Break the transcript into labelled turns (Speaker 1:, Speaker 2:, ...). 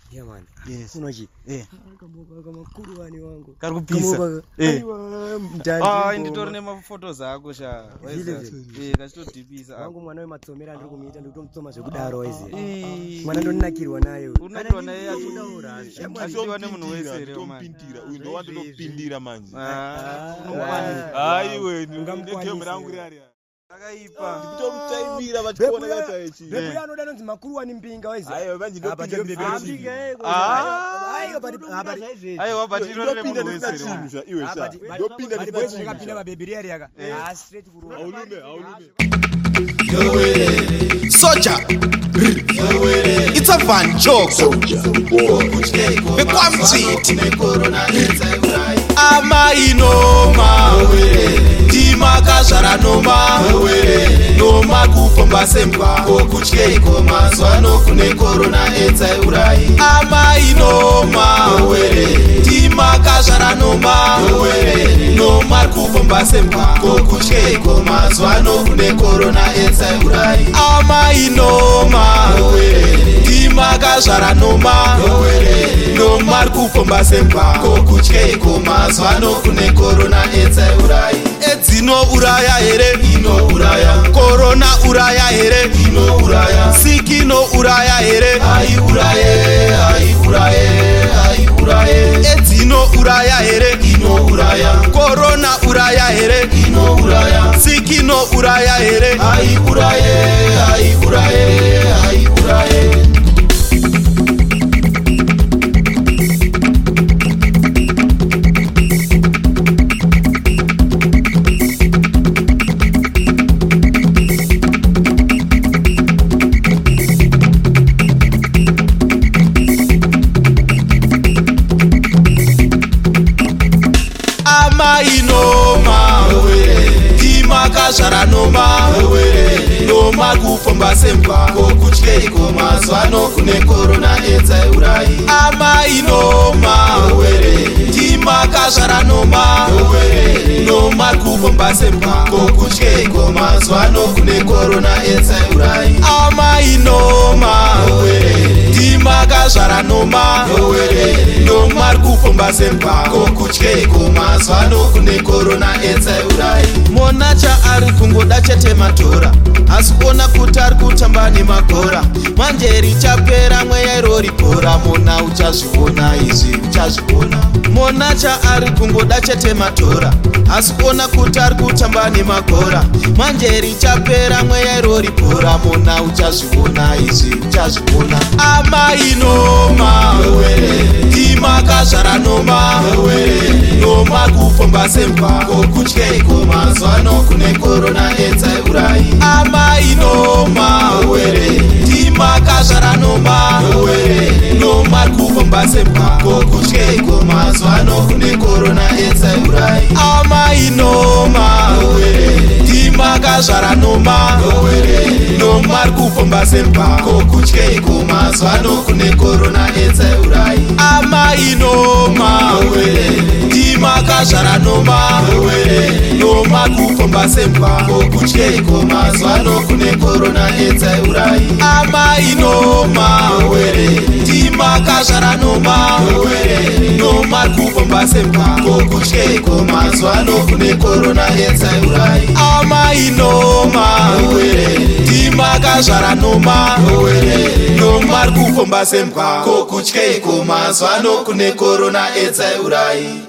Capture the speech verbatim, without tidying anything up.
Speaker 1: Yeah man.
Speaker 2: Yes.
Speaker 1: Unoji.
Speaker 2: Eh.
Speaker 1: Kamoka kama kuru wani wangu.
Speaker 2: Kari kupisa.
Speaker 1: Eh.
Speaker 2: Ah, nditori nema photos ako sha. Eh, kachitodhibisa.
Speaker 1: Wangu mwana we matsomera ndiri kumuita ndiri kutomtsoma zvekudaro izi. Mwana ndonakirwa nayo.
Speaker 2: Unakirwa naye atudaura. Asiwa nemunhu wese rero man.
Speaker 3: Tompindira. Uyu ndo watopindira manje.
Speaker 2: Ah.
Speaker 3: Aiwe, ndingeyo mirangu rari.
Speaker 2: Akaipa.
Speaker 3: Nditomtaimira vachikuona yata echi.
Speaker 1: Bebu yanoda nonzi makuru wani mpinga wese.
Speaker 3: Aiwe, manje ndopinda bebu.
Speaker 2: Ah.
Speaker 1: Aiyo bati abati.
Speaker 2: Aiyo bati
Speaker 3: ndopinda ndinachimuzha iwe sha. Ndopinda
Speaker 1: ndinachimuzha. Ndopinda mabebiri ari yaka. Ah straight kuru.
Speaker 3: Aulume, aulume.
Speaker 4: Yowere Soja Yowere It's a fun joke Soja Bekwamtweet Ama inoma Dima kashara noma Noma kupomba sempa Kokutye ikoma Zwano kune corona Eta urai Ama inoma Dima kashara noma Noma kupomba sempa Kokutye ikoma Zwano kune corona Eta urai Ama inoma Dima kashara noma Noma kupomba sempa Kokutye ikoma Zwano kune corona Eta urai Edzino uraya here ino uraya corona uraya here ino uraya sikino uraya here ai uraye ai uraye ai uraye edzino uraya here ino uraya corona uraya here ino uraya sikino uraya here ai uraye ai uraye ai uraye Kashara noma Noma kupomba sempa Kokutye ikoma Zwano kune corona Eta urai Ama inoma Dima kashara noma Noma kupomba sempa Kokutye ikoma Zwano kune corona Eta urai Ama inoma Dima kashara noma Noma kupomba sempa Kokutye ikoma Zwano kune corona Eta urai Monacha ari kungoda chete matora asikuona kuti ari kutamba nemakora manje richapera mweya iro ripora mona uchazviona izvi uchazviona monacha ari kungoda chete matora asikuona kuti ari kutamba nemakora manje richapera mweya iro ripora mona uchazviona izvi uchazviona ama inoma dima kashara noma noma kupomba sempa kokutye ikoma Zwano kune corona Eta urai ama inoma dima kashara noma noma kupomba sempa kokutye ikoma Zwano kune corona Eta urai ama inoma dima kashara noma noma kupomba sempa kokutye ikoma Zwano kune corona Eta urai ama inoma dima kashara noma noma kupomba sempa kokutye ikoma Zwano kune corona Eta urai ama inoma dima kashara noma noma kupomba sempa kokutye ikoma Zwano kune corona Eta urai ama inoma dima kashara noma noma kupomba sempa kokutye ikoma Zwano kune corona Eta urai